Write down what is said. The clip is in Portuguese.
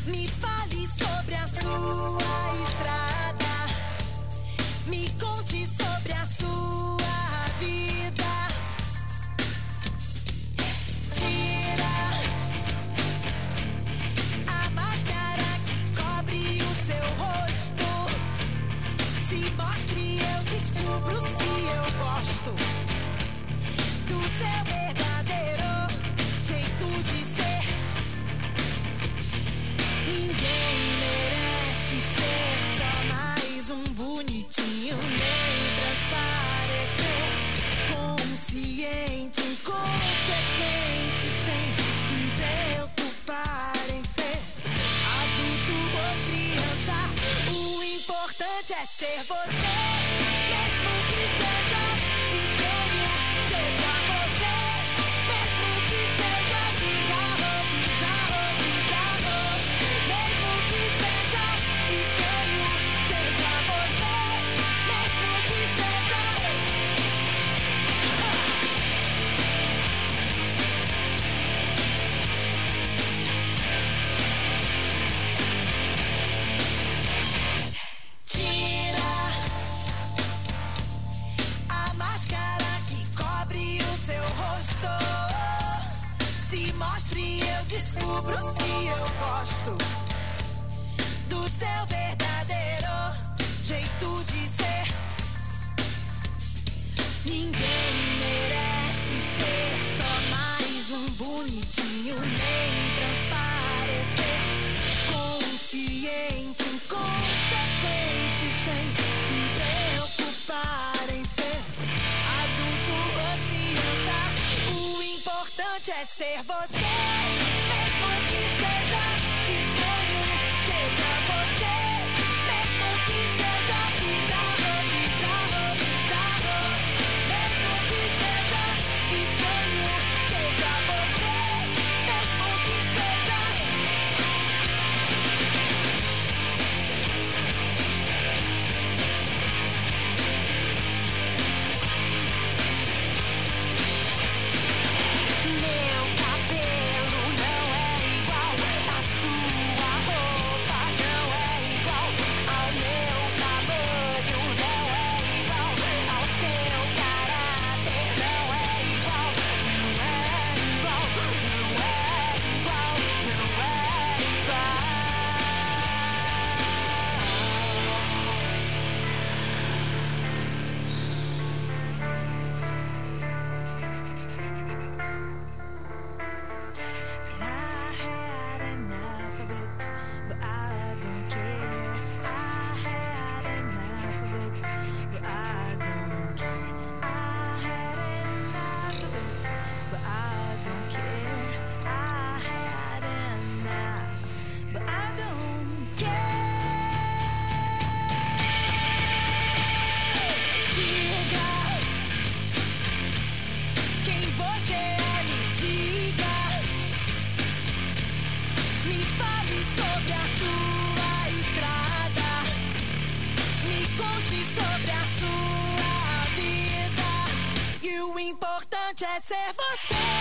Me fale sobre a sua estrada. Me conte sobre a sua vida. Tira a máscara que cobre o seu rosto. Se mostre, eu descubro se eu gosto do seu verdadeiro jeito de ser. Ninguém merece ser só mais um bonitinho, nem transparecer. Consciente, inconsequente, sem se preocupar em ser adulto ou criança. O importante é ser você, mesmo que seja estranho, seja você, mesmo que seja bizarro, bizarro, bizarro, mesmo que seja estranho, seja você, mesmo que seja. Tira a máscara que cobre o seu rosto. Se mostre, eu descubro se eu gosto do seu verdadeiro jeito de ser. Ninguém merece ser só mais um bonitinho, nem transparecer. Consciente, inconsequente, sem se preocupar em ser adulto ou criança. O importante é ser você, mesmo que seja estranho, seja você, mesmo que seja bizarro, bizarro, bizarro, mesmo que seja estranho, seja você, mesmo que seja. Meu cabelo não é igual, a sua roupa não é igual, ao meu tamanho não é igual, ao seu caráter não é igual, não é igual, não é igual, não é igual. And I had enough of it, but I don't care. I had enough of it, but I don't care. I had enough of it, but I don't care. I had enough, but I don't care. Diga quem você é, me diga. Me fale sobre a sua estrada. Me conte sobre a sua vida. E o importante é ser você.